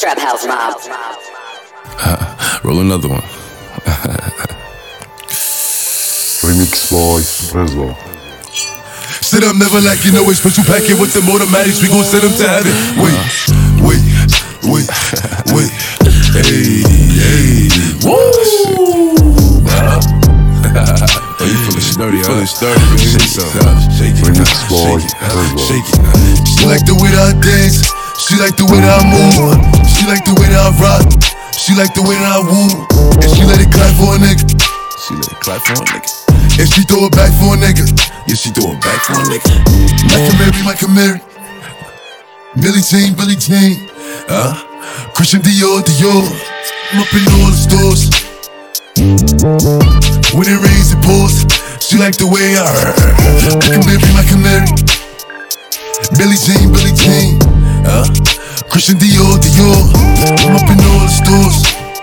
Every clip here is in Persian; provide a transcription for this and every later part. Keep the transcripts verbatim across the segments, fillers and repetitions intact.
Trap House Mob. Roll another one. Remix boy, Rezo. Sit up, never like you know it. Special packet with them automatics. We gon' send them to heaven. Wait, wait, wait, wait. Hey, hey, woo! Oh, you feeling sturdy, huh? Feeling sturdy, baby. Shake it, shake it, Remix boy, shake Rezo. it. She like the way that I dance. She like the way that I move. She like the way that I rock. She like the way that I woo. And she let it clap for a nigga. She let it clap for a nigga. And she throw it back for a nigga. Yeah, she throw it back for a nigga. Michael Mary, Michael Mary. Billie Jean, Billie Jean. Uh, Christian Dior, Dior. I'm up in all the stores. When it rains, it pours. She like the way I Michael Mary, Michael Mary. Billie Jean, Billie Jean. Uh, Christian Dior, Dior. I'm up in all the stores.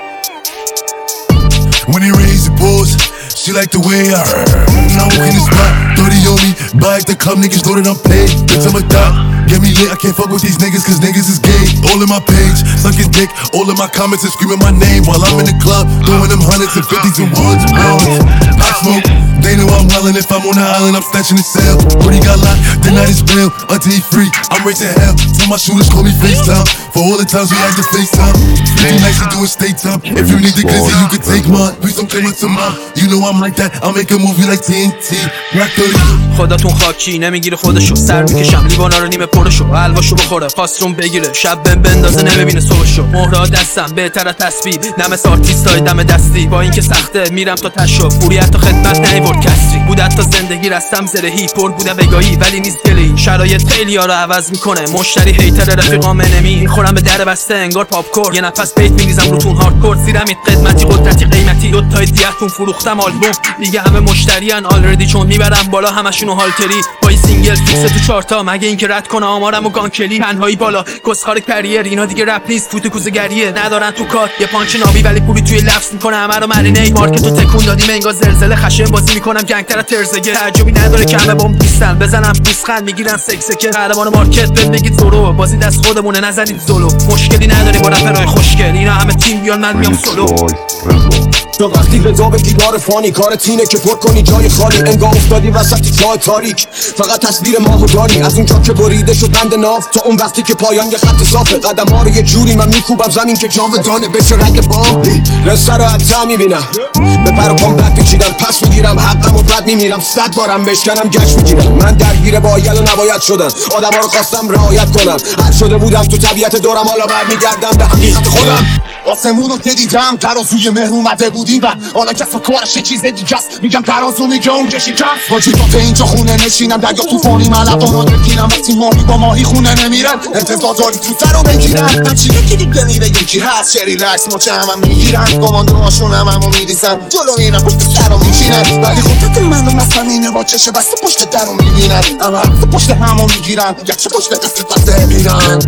When it rains, it pours. She like the way I Now I'm in the spot, thirty on me. Buy at the club, niggas know that I'm paid. Bitch, I'm a thot, get me lit. I can't fuck with these niggas, cause niggas is gay. All in my page, suck his dick. All in my comments and screaming my name while I'm in the club, throwing them hundreds and fifties and ones and ones. I smoke, they know I'm wildin'. If I'm on the island, I'm snatching the cell. Brody got locked, the night is bail. Until he free, I'm raising hell. Tell my shooters, call me FaceTime. For all the times we had to FaceTime. fifty nights to do a state time. If you need the glizzy, you can take mine. Please don't come into mine. You know I'm like that, I'll make a movie like T N T. Rock thirty. خداتون خاکی نمیگیره خودشو سر میکشم لیوانا رو نیمه پرشو حلواشو بخوره خواسترون بگیره شب بهم بندازه نمیبینه صبحشو مهرها دستم بهتر از تسبیح نه مثل آرتیستای دم دستی با اینکه سخته میرم تا تشو پوری حتی خدمت نیورد کسری بود حتی زندگی رستم زرهی پر بوده بگاهی ولی نیست گلی شرایط خیلی ها رو عوض میکنه مشتری هیتر رفیقام نمی میخورم به در بسته انگار پاپ کورن یه نفس بیت میریزم روتون هاردکور زیرمید قدمتی قدرتی قیمتی دو تای دیتون فروختم آلبوم دیگه همه مشتریان آلردی چون میبرم بالا همشونو هالتری با این سینگل فیکس تو چارتا مگه اینکه رد کنه آمارم و گانکلی تنهایی بالا گسخار کریر اینا دیگه رپ نیست فوت کوزه گریه ندارن تو کات یه پانچ نابی ولی پولی توی لفظ میکنه همه رو مرینیت مارکتو تکون دادیم انگار زلزله خشن بازی میکنم گنگتر ترزگه تعجبی نداره که همه بم نیستن بزنم پوسخند میگیرن سکسه که قهرمان مارکت بهم بگید زورو بازی دست خودمونه نزنید زولو مشکلی نداری با رپرای خوشگل اینا همه تیم بیان من میام سولو تو وقتی رضا به دیوار فانی کارت اینه که پر کنی جای خالی انگار افتادی وسط جای تاریک فقط تصویر ماهو داری از اونجا که بریده شد بند ناف تا اون وقتی که پایان یه خط صافه قدم ها رو یه جوری من میکوبم زمین که جاودانه بشه رنگ بام رسه رو حتی میبینم به پر و پام بد پیچیدم پس میگیرم حقم و بد میمیرم صد بارم بشکنم گشت میگیرم من درگیر باید و نباید شدم آدم ها رو خواستم رعایت کنم هر شده بودم تو طبیعت دورم حالا برمیگردم به حقیقت خودم آسمون رو که دیدم ترازوی مهر اومده بودی و حالا کس و کارش یه چیز دیگه است میگم ترازو میگه اون که شکست باجی تا به اینجا خونه نشینم دریا توفانی ملقا رو نگیرم وقتی ماهی با ماهی خونه نمیرن انتظار داری تو سر رو بگیرن همچی یکی دیگه میره یکی هست شری لکس مچه همم میگیرن کماندو هاشون هم همو میریزن جلو میرن پشت سر رو میشینن ولی خودت منو مثلا اینه با چشه بسته پشت در رو میبینن اما پشت همو میگیرن گرچه پشت دست بسته میرن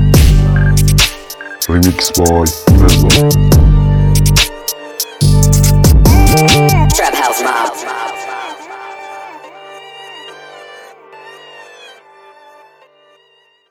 Remix boy, Rezo. Trap House Mob.